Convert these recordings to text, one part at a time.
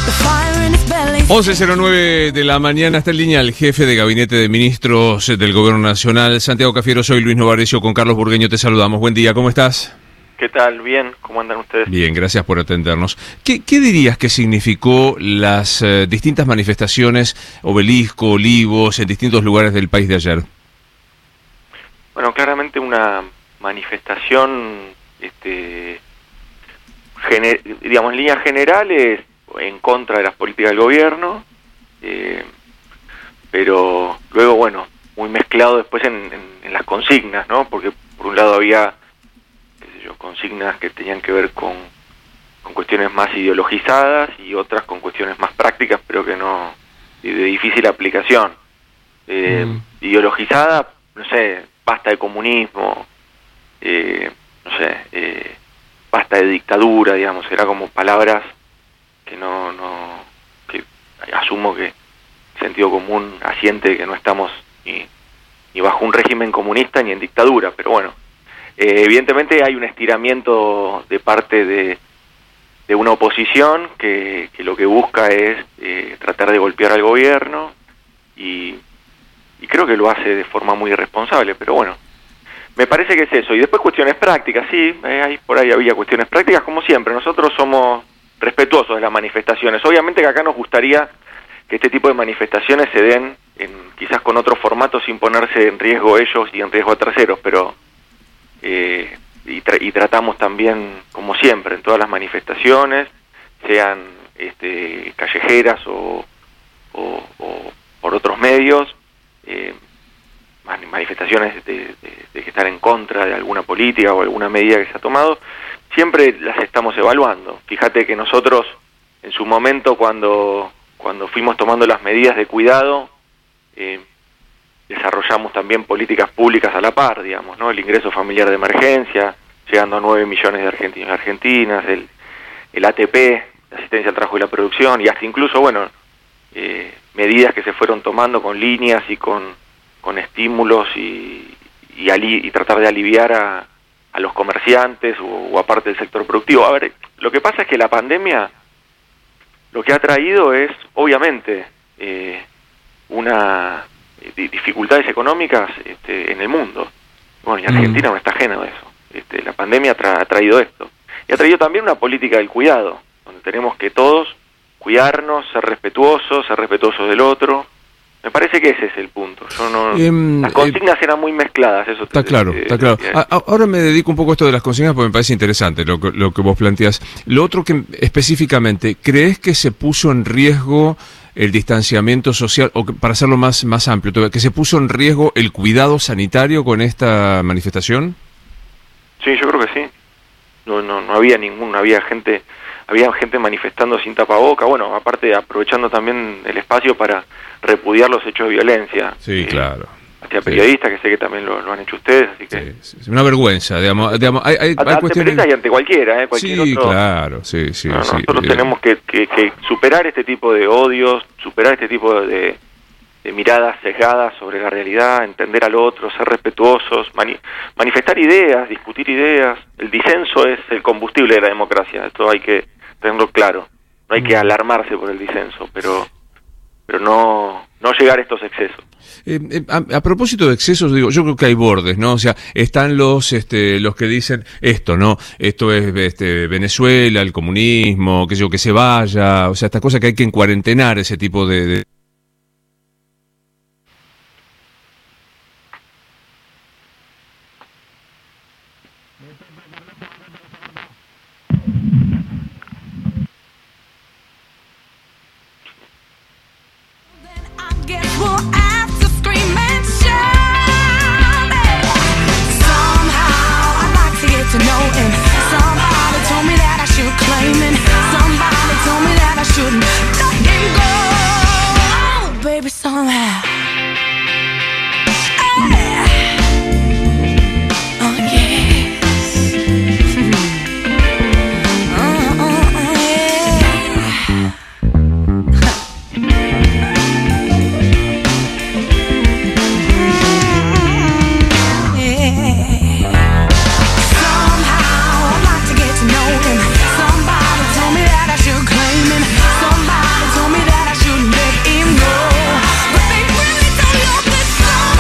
11:09 de la mañana, está en línea el jefe de Gabinete de Ministros del Gobierno Nacional, Santiago Cafiero. Soy Luis Novarecio, con Carlos Burgueño te saludamos. Buen día, ¿cómo estás? ¿Qué tal? Bien, ¿cómo andan ustedes? Bien, gracias por atendernos. ¿Qué dirías que significó las distintas manifestaciones, Obelisco, Olivos, en distintos lugares del país de ayer? Bueno, claramente una manifestación, digamos, en líneas generales, en contra de las políticas del gobierno, pero luego, bueno, muy mezclado después en las consignas, ¿no? Porque por un lado había, qué sé yo, consignas que tenían que ver con cuestiones más ideologizadas y otras con cuestiones más prácticas, pero que no, de difícil aplicación. Ideologizada, no sé, basta de comunismo, no sé, basta de dictadura, digamos, era como palabras que que asumo que el sentido común asiente que no estamos ni bajo un régimen comunista ni en dictadura, pero bueno, evidentemente hay un estiramiento de parte de una oposición que lo que busca es tratar de golpear al gobierno y creo que lo hace de forma muy irresponsable, pero bueno, me parece que es eso. Y después cuestiones prácticas, sí, por ahí había cuestiones prácticas, como siempre. Nosotros somos respetuosos de las manifestaciones. Obviamente que acá nos gustaría que este tipo de manifestaciones se den quizás con otros formatos sin ponerse en riesgo ellos y en riesgo a terceros, pero y tratamos también, como siempre, en todas las manifestaciones, sean callejeras o por otros medios, manifestaciones de que están en contra de alguna política o alguna medida que se ha tomado, siempre las estamos evaluando. Fíjate que nosotros, en su momento, cuando fuimos tomando las medidas de cuidado, desarrollamos también políticas públicas a la par, digamos, ¿no? El ingreso familiar de emergencia, llegando a 9 millones de argentinos y argentinas, el ATP, la asistencia al trabajo y la producción, y hasta incluso, bueno, medidas que se fueron tomando con líneas y con estímulos y tratar de aliviar a los comerciantes o a parte del sector productivo. A ver, lo que pasa es que la pandemia lo que ha traído es, obviamente, dificultades económicas en el mundo. Bueno, y Argentina no está ajena a eso. La pandemia ha traído esto. Y ha traído también una política del cuidado, donde tenemos que todos cuidarnos, ser respetuosos del otro. Me parece que ese es el punto. Las consignas eran muy mezcladas, eso está claro, está claro. Ahora me dedico un poco a esto de las consignas porque me parece interesante lo que vos planteás. Lo otro que específicamente, ¿crees que se puso en riesgo el distanciamiento social, o para hacerlo más amplio, que se puso en riesgo el cuidado sanitario con esta manifestación? Sí, yo creo que sí. No había había gente manifestando sin tapaboca, bueno, aparte aprovechando también el espacio para repudiar los hechos de violencia. Sí, claro. Hacia periodistas, que sé que también lo han hecho ustedes, así que... Sí. Una vergüenza, digamos hay ante cuestiones... periodistas y ante cualquiera, cualquier otro... Claro, sí. Nosotros tenemos que superar este tipo de odios, superar este tipo de miradas sesgadas sobre la realidad, entender al otro, ser respetuosos, manifestar ideas, discutir ideas. El disenso es el combustible de la democracia, esto hay que tenerlo claro. No hay que alarmarse por el disenso, pero no llegar a estos excesos. A propósito de excesos, digo, yo creo que hay bordes, ¿no? O sea, están los que dicen esto, ¿no? Esto es Venezuela, el comunismo, que se vaya, o sea, esta cosa que hay que encuarentenar, ese tipo de...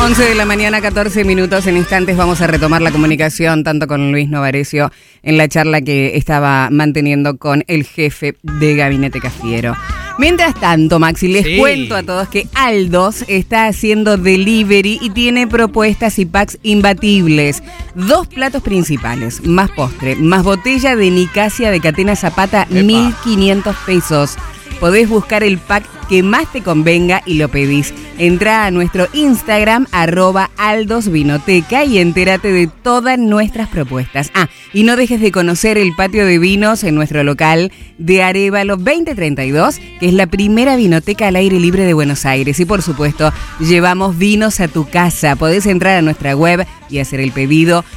11 de la mañana, 14 minutos. En instantes vamos a retomar la comunicación tanto con Luis Novarecio en la charla que estaba manteniendo con el jefe de Gabinete Cafiero. Mientras tanto, Maxi, les cuento a todos que Aldos está haciendo delivery y tiene propuestas y packs imbatibles. 2 platos principales, más postre, más botella de Nicasia de Catena Zapata, 1.500 pesos. Podés buscar el pack que más te convenga y lo pedís. Entrá a nuestro Instagram, @aldosvinoteca, y entérate de todas nuestras propuestas. Y no dejes de conocer el patio de vinos en nuestro local de Arévalo 2032, que es la primera vinoteca al aire libre de Buenos Aires. Y por supuesto, llevamos vinos a tu casa. Podés entrar a nuestra web y hacer el pedido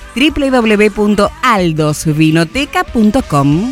www.aldosvinoteca.com.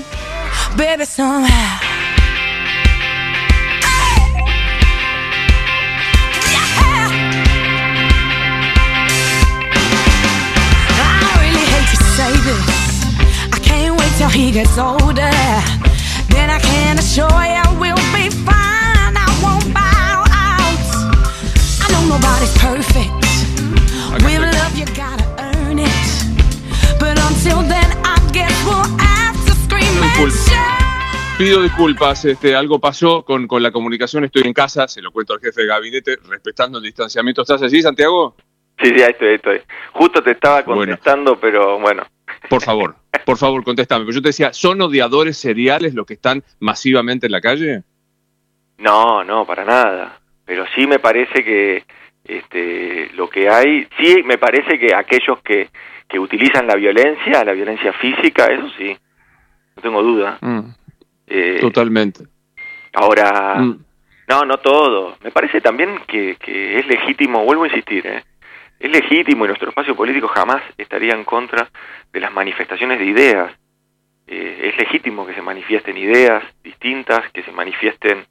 Till he gets older, then I can assure you we'll be fine. I won't bow out. I know nobody's perfect. With love you gotta earn it. But until then I guess we'll have to scream and shout. Pido disculpas, algo pasó con la comunicación, estoy en casa, se lo cuento al jefe de gabinete, respetando el distanciamiento. ¿Estás allí, Santiago? Sí, ahí estoy. Justo te estaba contestando, pero bueno. Por favor, contéstame. Pero yo te decía, ¿son odiadores seriales los que están masivamente en la calle? No, para nada. Pero sí me parece que lo que hay, sí me parece que aquellos que utilizan la violencia física, eso sí, no tengo duda. Totalmente. Ahora, no todo. Me parece también que es legítimo, vuelvo a insistir, es legítimo y nuestro espacio político jamás estaría en contra de las manifestaciones de ideas. Es legítimo que se manifiesten ideas distintas, que se manifiesten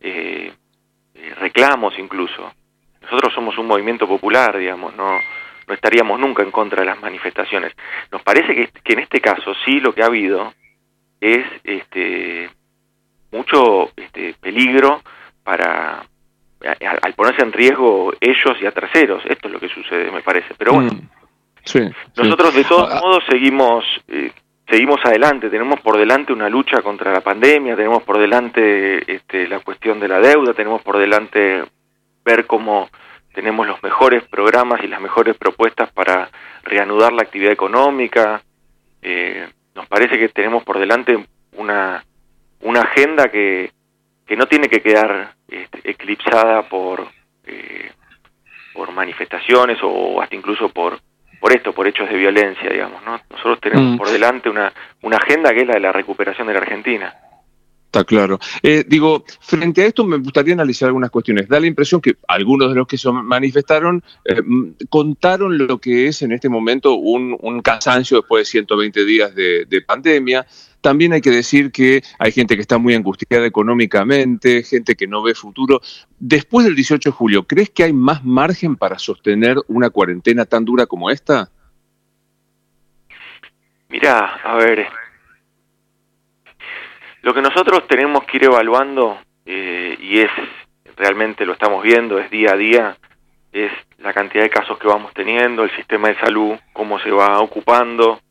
reclamos incluso. Nosotros somos un movimiento popular, digamos, no estaríamos nunca en contra de las manifestaciones. Nos parece que en este caso sí lo que ha habido es mucho peligro al ponerse en riesgo ellos y a terceros. Esto es lo que sucede, me parece. Pero bueno, nosotros de todos modos seguimos adelante. Tenemos por delante una lucha contra la pandemia, tenemos por delante la cuestión de la deuda, tenemos por delante ver cómo tenemos los mejores programas y las mejores propuestas para reanudar la actividad económica. Nos parece que tenemos por delante una agenda que no tiene que quedar eclipsada por manifestaciones o hasta incluso por hechos de violencia, digamos, ¿no? Nosotros tenemos por delante una agenda que es la de la recuperación de la Argentina. Está claro. Frente a esto me gustaría analizar algunas cuestiones. Da la impresión que algunos de los que se manifestaron contaron lo que es en este momento un cansancio después de 120 días de pandemia. También hay que decir que hay gente que está muy angustiada económicamente, gente que no ve futuro. Después del 18 de julio, ¿crees que hay más margen para sostener una cuarentena tan dura como esta? Mirá, a ver, lo que nosotros tenemos que ir evaluando, y es realmente lo estamos viendo, es día a día, es la cantidad de casos que vamos teniendo, el sistema de salud, cómo se va ocupando,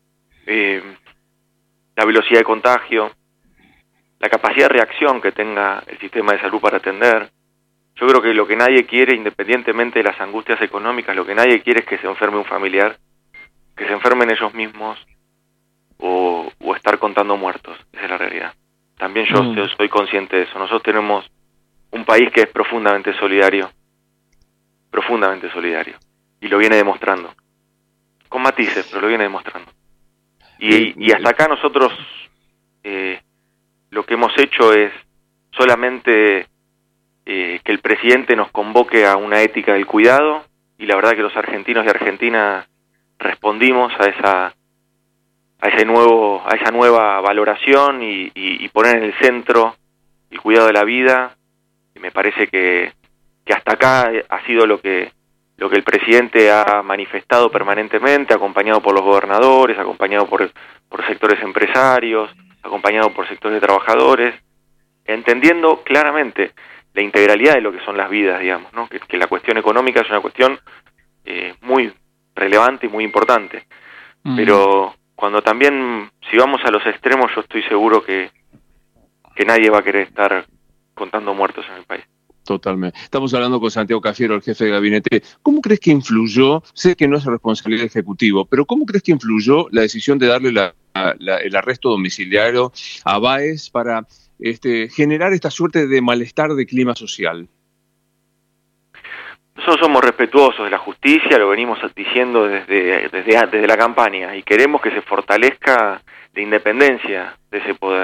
la velocidad de contagio, la capacidad de reacción que tenga el sistema de salud para atender. Yo creo que lo que nadie quiere, independientemente de las angustias económicas, lo que nadie quiere es que se enferme un familiar, que se enfermen ellos mismos o estar contando muertos. Esa es la realidad. También yo soy consciente de eso. Nosotros tenemos un país que es profundamente solidario, y lo viene demostrando, con matices, pero lo viene demostrando. Y hasta acá nosotros lo que hemos hecho es solamente que el presidente nos convoque a una ética del cuidado, y la verdad que los argentinos y argentinas respondimos a esa nueva valoración y poner en el centro el cuidado de la vida. Y me parece que hasta acá ha sido lo que el presidente ha manifestado permanentemente, acompañado por los gobernadores, acompañado por sectores empresarios, acompañado por sectores de trabajadores, entendiendo claramente la integralidad de lo que son las vidas, digamos, ¿no? Que la cuestión económica es una cuestión muy relevante y muy importante. Pero cuando también, si vamos a los extremos, yo estoy seguro que nadie va a querer estar contando muertos en el país. Totalmente. Estamos hablando con Santiago Cafiero, el jefe de gabinete. ¿Cómo crees que influyó, sé que no es responsabilidad del Ejecutivo, pero cómo crees que influyó la decisión de darle el arresto domiciliario a Báez para generar esta suerte de malestar de clima social? Nosotros somos respetuosos de la justicia, lo venimos diciendo desde la campaña, y queremos que se fortalezca la independencia de ese poder.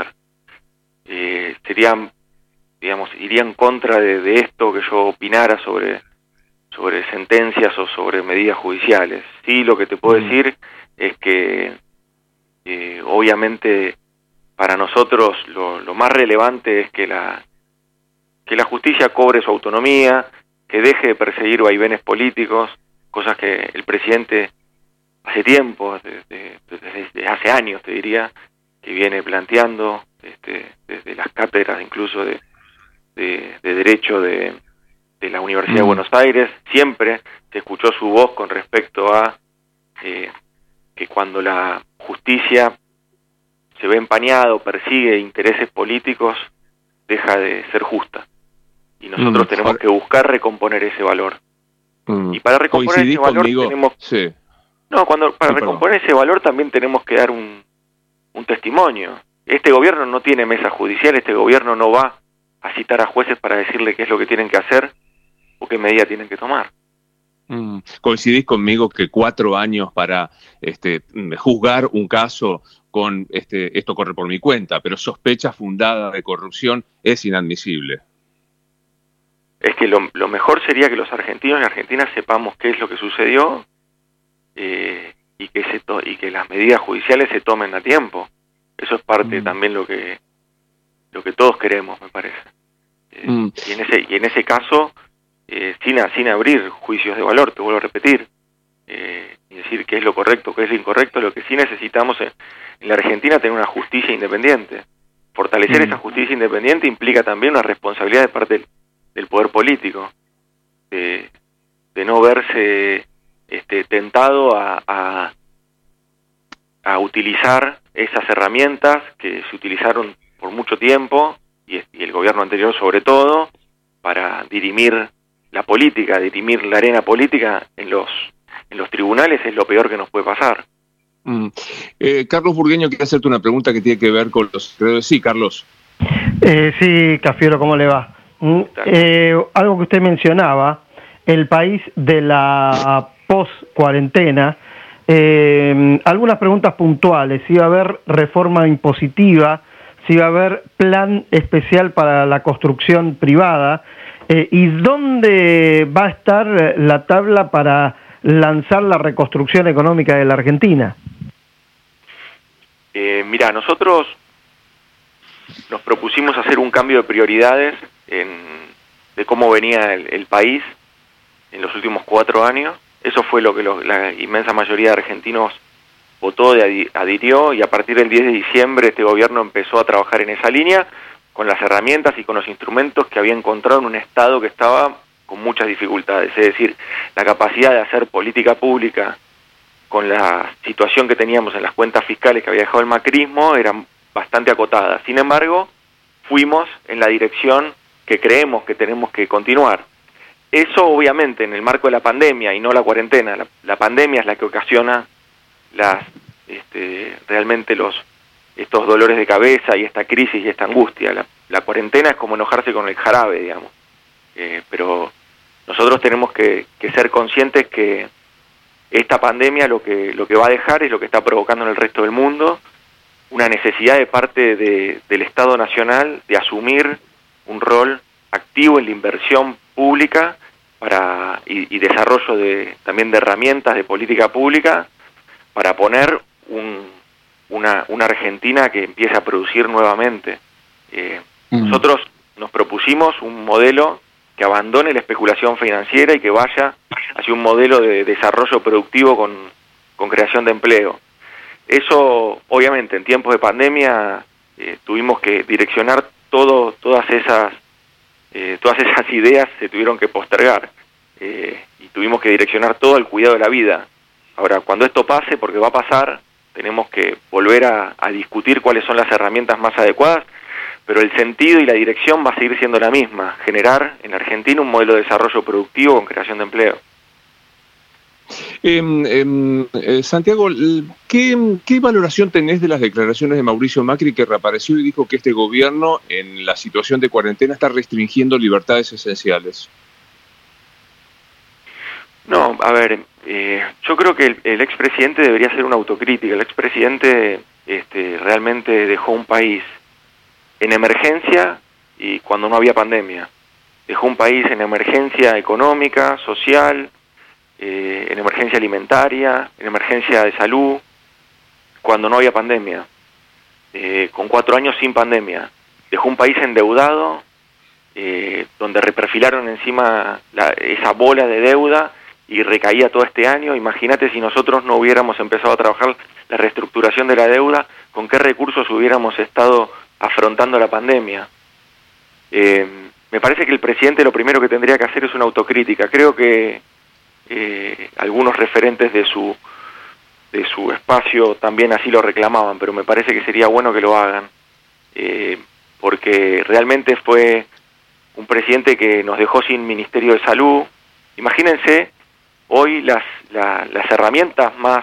Iría en contra de esto que yo opinara sobre sentencias o sobre medidas judiciales. Sí, lo que te puedo decir es que obviamente para nosotros lo más relevante es que la justicia cobre su autonomía, que deje de perseguir vaivenes políticos, cosas que el presidente hace tiempo, desde hace años te diría, que viene planteando, desde las cátedras incluso de Derecho de la Universidad de Buenos Aires. Siempre se escuchó su voz con respecto a que cuando la justicia se ve empañada o persigue intereses políticos, deja de ser justa. Y nosotros tenemos que buscar recomponer ese valor. Y para recomponer ese valor tenemos... Sí. No, para recomponer ese valor también tenemos que dar un testimonio. Este gobierno no tiene mesa judicial, este gobierno no va a citar a jueces para decirle qué es lo que tienen que hacer o qué medida tienen que tomar. ¿Coincidís conmigo que 4 años para juzgar un caso con esto corre por mi cuenta, pero sospecha fundada de corrupción es inadmisible? Es que lo mejor sería que los argentinos y argentinas sepamos qué es lo que sucedió y que las medidas judiciales se tomen a tiempo. Eso es parte también lo que todos queremos, me parece. Y en ese caso, sin abrir juicios de valor, te vuelvo a repetir, y decir qué es lo correcto, qué es lo incorrecto. Lo que sí necesitamos en la Argentina tener una justicia independiente. Fortalecer esa justicia independiente implica también una responsabilidad de parte del poder político, de no verse tentado a utilizar esas herramientas que se utilizaron por mucho tiempo, y el gobierno anterior sobre todo, para dirimir la política, dirimir la arena política en los tribunales. Es lo peor que nos puede pasar. Carlos Burgueño quiere hacerte una pregunta que tiene que ver con los... Sí, Carlos. Sí, Cafiero, ¿cómo le va? Algo que usted mencionaba, el país de la post-cuarentena, algunas preguntas puntuales: si va a haber reforma impositiva, si va a haber plan especial para la construcción privada, y dónde va a estar la tabla para lanzar la reconstrucción económica de la Argentina. Mira, nosotros nos propusimos hacer un cambio de prioridades de cómo venía el país en los últimos 4 años. Eso fue lo que la inmensa mayoría de argentinos votó, adhirió, y a partir del 10 de diciembre este gobierno empezó a trabajar en esa línea con las herramientas y con los instrumentos que había encontrado en un Estado que estaba con muchas dificultades. Es decir, la capacidad de hacer política pública con la situación que teníamos en las cuentas fiscales que había dejado el macrismo era bastante acotada. Sin embargo, fuimos en la dirección que creemos que tenemos que continuar. Eso obviamente en el marco de la pandemia y no la cuarentena. La pandemia es la que ocasiona realmente estos dolores de cabeza y esta crisis y esta angustia. La cuarentena es como enojarse con el jarabe, digamos. Pero nosotros tenemos que ser conscientes que esta pandemia lo que va a dejar es lo que está provocando en el resto del mundo, una necesidad de parte del Estado Nacional de asumir un rol activo en la inversión pública y desarrollo también de herramientas de política pública para poner una Argentina que empiece a producir nuevamente. Nosotros nos propusimos un modelo que abandone la especulación financiera y que vaya hacia un modelo de desarrollo productivo con creación de empleo. Eso, obviamente, en tiempos de pandemia tuvimos que direccionar todas esas todas esas ideas se tuvieron que postergar y tuvimos que direccionar todo al cuidado de la vida. Ahora, cuando esto pase, porque va a pasar, tenemos que volver a discutir cuáles son las herramientas más adecuadas, pero el sentido y la dirección va a seguir siendo la misma: generar en Argentina un modelo de desarrollo productivo con creación de empleo. Santiago, ¿qué valoración tenés de las declaraciones de Mauricio Macri, que reapareció y dijo que este gobierno en la situación de cuarentena está restringiendo libertades esenciales? No, a ver, yo creo que el expresidente debería hacer una autocrítica. El expresidente realmente dejó un país en emergencia y cuando no había pandemia. Dejó un país en emergencia económica, social, en emergencia alimentaria, en emergencia de salud, cuando no había pandemia. Con 4 años sin pandemia. Dejó un país endeudado, donde reperfilaron encima esa bola de deuda y recaía todo este año. Imagínate si nosotros no hubiéramos empezado a trabajar la reestructuración de la deuda, con qué recursos hubiéramos estado afrontando la pandemia. Me parece que el presidente lo primero que tendría que hacer es una autocrítica. Creo que algunos referentes de su espacio también así lo reclamaban, pero me parece que sería bueno que lo hagan, porque realmente fue un presidente que nos dejó sin Ministerio de Salud. Imagínense hoy las herramientas más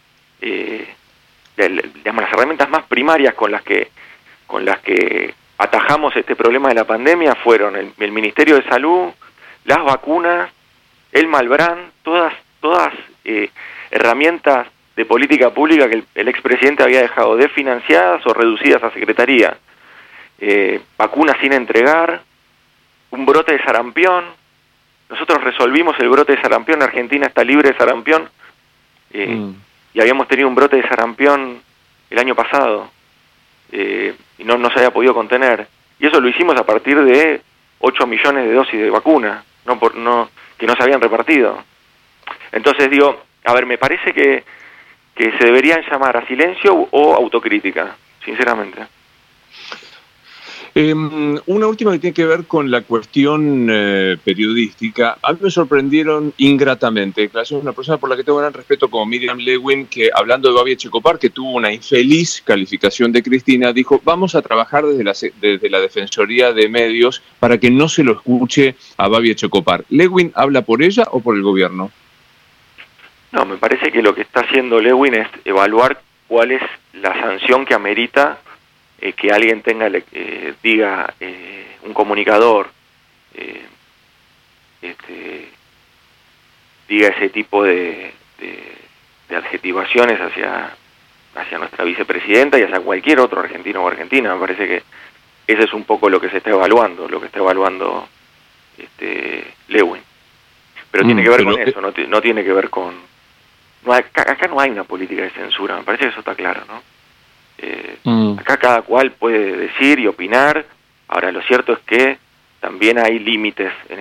las herramientas más primarias con las que atajamos este problema de la pandemia fueron el Ministerio de Salud, las vacunas, el Malbrán, todas herramientas de política pública que el expresidente había dejado desfinanciadas o reducidas a secretaría. Vacunas sin entregar, un brote de sarampión. Nosotros resolvimos el brote de sarampión. Argentina está libre de sarampión, y habíamos tenido un brote de sarampión el año pasado, y no se había podido contener. Y eso lo hicimos a partir de 8 millones de dosis de vacuna, que no se habían repartido. Entonces digo, a ver, me parece que se deberían llamar a silencio o autocrítica, sinceramente. Una última que tiene que ver con la cuestión periodística. A mí me sorprendieron ingratamente declaraciones de una persona por la que tengo gran respeto, como Miriam Lewin, que hablando de Babi Echecopar, que tuvo una infeliz calificación de Cristina, dijo: vamos a trabajar desde la Defensoría de Medios para que no se lo escuche a Babi Echecopar. ¿Lewin habla por ella o por el gobierno? No, me parece que lo que está haciendo Lewin es evaluar cuál es la sanción que amerita que alguien diga, un comunicador diga ese tipo de adjetivaciones hacia nuestra vicepresidenta y hacia cualquier otro argentino o argentina. Me parece que ese es un poco lo que se está evaluando, Lewin. Pero tiene que ver con eso, no tiene que ver con... acá no hay una política de censura, me parece que eso está claro, ¿no? Acá cada cual puede decir y opinar. Ahora, lo cierto es que también hay límites en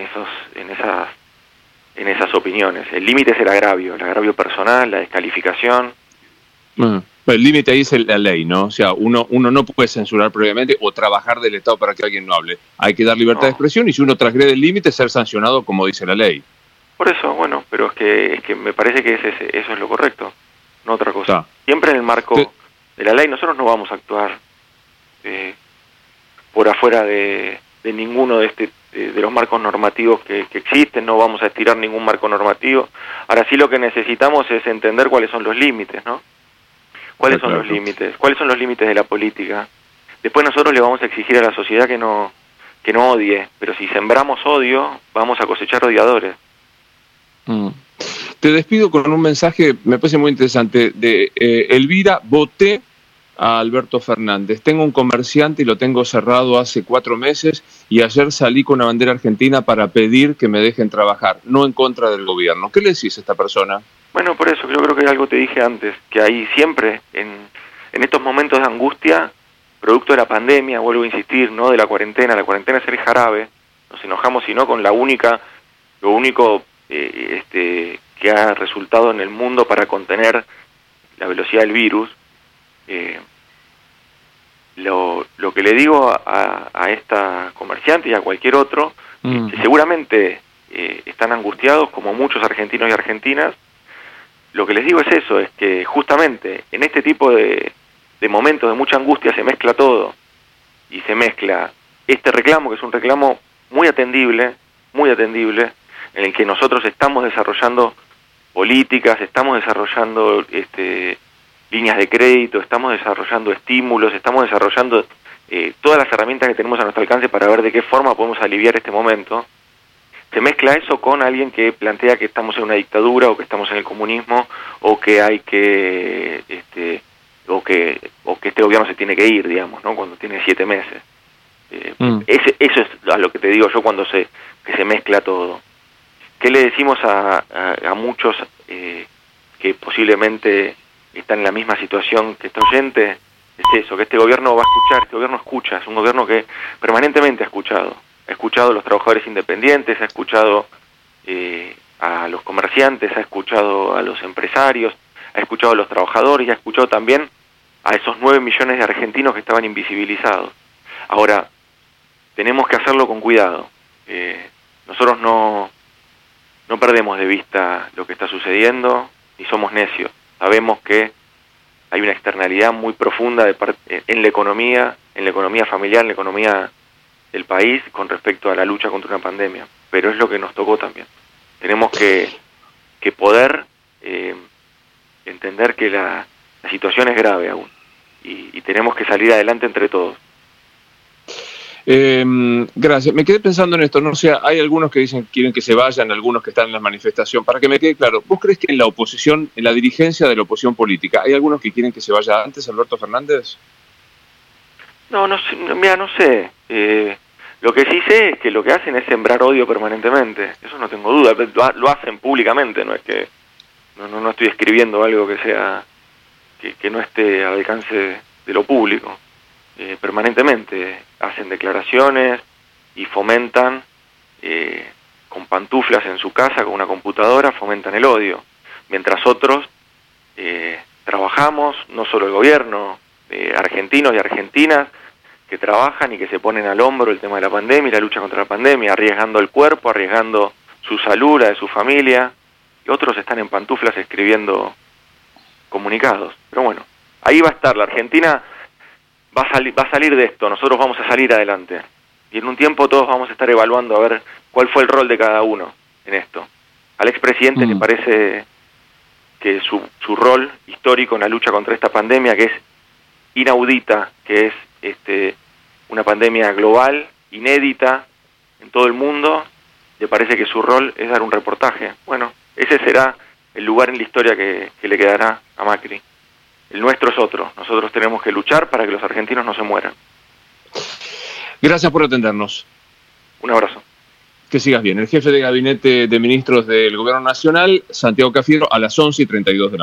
esas opiniones. El límite es el agravio personal, la descalificación. El límite ahí es la ley, ¿no? O sea, uno no puede censurar previamente o trabajar del Estado para que alguien no hable. Hay que dar libertad de expresión, y si uno transgrede el límite, ser sancionado como dice la ley. Por eso, bueno, pero es que me parece que eso es lo correcto, no otra cosa. Siempre en el marco de la ley. Nosotros no vamos a actuar por afuera de ninguno de los marcos normativos que existen. No vamos a estirar ningún marco normativo. Ahora sí, lo que necesitamos es entender cuáles son los límites, ¿no? ¿Cuáles son los límites? ¿Cuáles son los límites de la política? Después nosotros le vamos a exigir a la sociedad que no odie, pero si sembramos odio, vamos a cosechar odiadores. Te despido con un mensaje, me parece muy interesante, de Elvira: voté a Alberto Fernández. Tengo un comerciante y lo tengo cerrado hace 4 meses, y ayer salí con una bandera argentina para pedir que me dejen trabajar, no en contra del gobierno. ¿Qué le decís a esta persona? Bueno, por eso yo creo que algo te dije antes, que hay siempre, en estos momentos de angustia, producto de la pandemia, vuelvo a insistir, no de la cuarentena es el jarabe, nos enojamos sino con lo único que ha resultado en el mundo para contener la velocidad del virus. lo que le digo a esta comerciante y a cualquier otro, que seguramente están angustiados como muchos argentinos y argentinas, lo que les digo es eso, es que justamente en este tipo de momentos de mucha angustia se mezcla todo, y se mezcla este reclamo, que es un reclamo muy atendible, en el que nosotros estamos desarrollando políticas, estamos desarrollando líneas de crédito, estamos desarrollando estímulos, estamos desarrollando todas las herramientas que tenemos a nuestro alcance para ver de qué forma podemos aliviar este momento. Se mezcla eso con alguien que plantea que estamos en una dictadura, o que estamos en el comunismo, o que hay que o que este gobierno se tiene que ir, digamos, ¿no? Cuando tiene 7 meses. Eso es a lo que te digo yo cuando que se mezcla todo. ¿Qué le decimos a muchos que posiblemente están en la misma situación que este oyente? Es eso, que este gobierno va a escuchar, este gobierno escucha, es un gobierno que permanentemente ha escuchado a los trabajadores independientes, ha escuchado a los comerciantes, ha escuchado a los empresarios, ha escuchado a los trabajadores y ha escuchado también a esos 9 millones de argentinos que estaban invisibilizados. Ahora, tenemos que hacerlo con cuidado. Nosotros no perdemos de vista lo que está sucediendo, ni somos necios. Sabemos que hay una externalidad muy profunda en la economía familiar, en la economía del país con respecto a la lucha contra una pandemia, pero es lo que nos tocó también. Tenemos que poder entender que la situación es grave aún, y tenemos que salir adelante entre todos. Gracias. Me quedé pensando en esto, no sé, hay algunos que dicen que quieren que se vayan, algunos que están en la manifestación. Para que me quede claro, ¿vos crees que en la oposición, en la dirigencia de la oposición política, hay algunos que quieren que se vaya antes, Alberto Fernández? No sé, mira, no sé. Lo que sí sé es que lo que hacen es sembrar odio permanentemente. Eso no tengo duda. Lo hacen públicamente, no es que no estoy escribiendo algo que sea que no esté al alcance de lo público. Permanentemente hacen declaraciones y fomentan con pantuflas en su casa, con una computadora, fomentan el odio. Mientras otros trabajamos, no solo el gobierno, argentinos y argentinas que trabajan y que se ponen al hombro el tema de la pandemia y la lucha contra la pandemia, arriesgando el cuerpo, arriesgando su salud, la de su familia, y otros están en pantuflas escribiendo comunicados. Pero bueno, ahí va a estar, la Argentina va a salir de esto, nosotros vamos a salir adelante, y en un tiempo todos vamos a estar evaluando a ver cuál fue el rol de cada uno en esto. Al expresidente le parece que su rol histórico en la lucha contra esta pandemia, que es inaudita, que es una pandemia global, inédita en todo el mundo, le parece que su rol es dar un reportaje. Bueno, ese será el lugar en la historia que le quedará a Macri. El nuestro es otro. Nosotros tenemos que luchar para que los argentinos no se mueran. Gracias por atendernos. Un abrazo. Que sigas bien. El jefe de gabinete de ministros del Gobierno Nacional, Santiago Cafiero, a las 11:32 de la